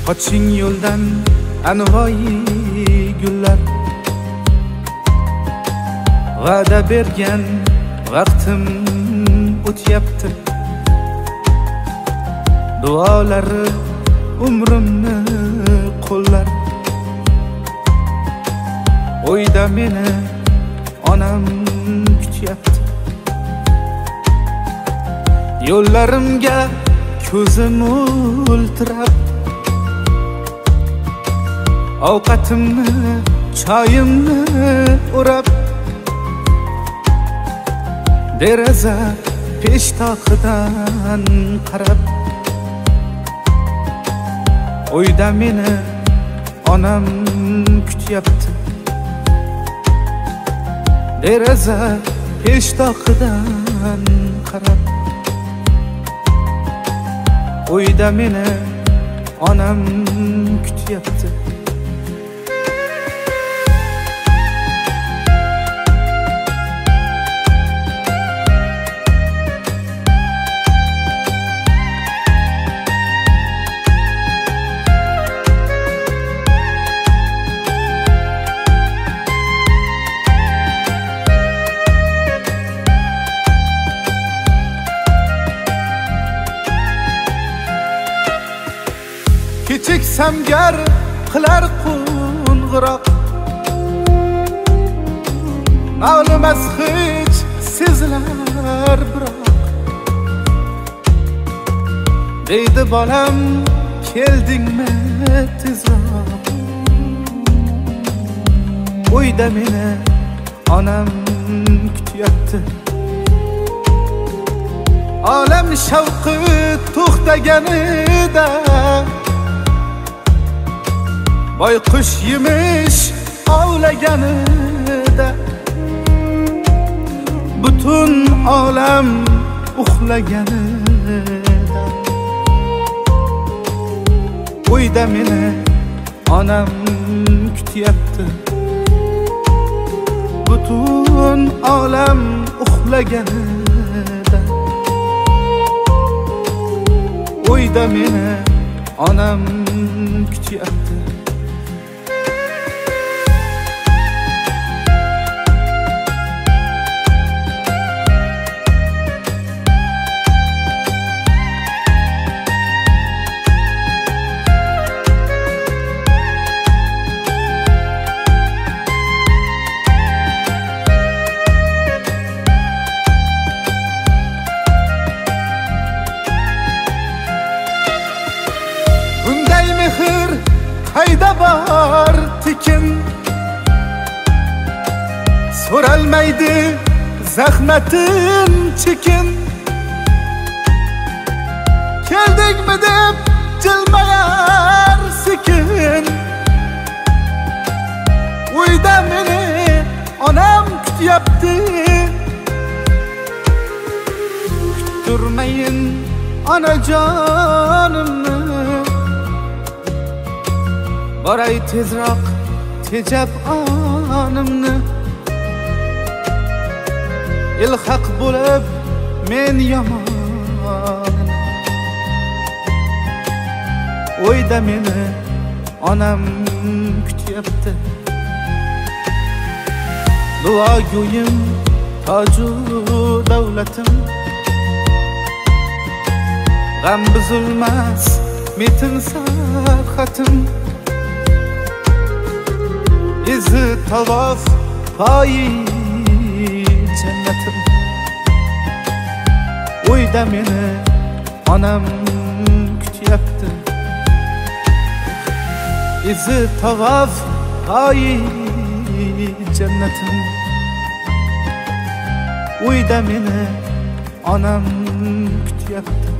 Qoching yo'ldan anvoyi gullar, va'da bergan vaqtim o'tyapti. Duolari umrimni qo'llar. O'yda meni onam kutyapti. Yo'llarimga ko'zim o'ltirab, ovqatimni, choyimni o'rab, deraza peshtoqidan qarab, o'yda meni onam kutyapti. Deraza peshtoqidan qarab, o'yda meni onam kutyapti. Kichik samgar qilar qo'ng'iroq, ma'lumas hech sezilar biroq. Deydi bolam, keldingmi tezroq. O'yda meni onam kutyapti. Olam shavqi to'xtaganida, boyqush yemish ovlaganida, butun olam uxlaganida, o'yda meni onam kutyapti. Butun olam uxlaganida, o'yda meni onam kutyapti. Mehr qayda bor tekin, so'ralmaydi zahmatin chekin. Keldingmi deb jilmayar sekin, o'yda meni onam kutyapti. Kuttirmayin onajonimni, boray tezroq tejab onimni. Ilhaq bo'lib men yomon, o'yda meni onam kutyapti. Duogo'yim toju davlatim, g'am buzilmas metin sarhatim. Izi tavof poyi jannatim, o'yda meni onam kutyapti. Izi tavof poyi jannatim, o'yda meni onam kutyapti.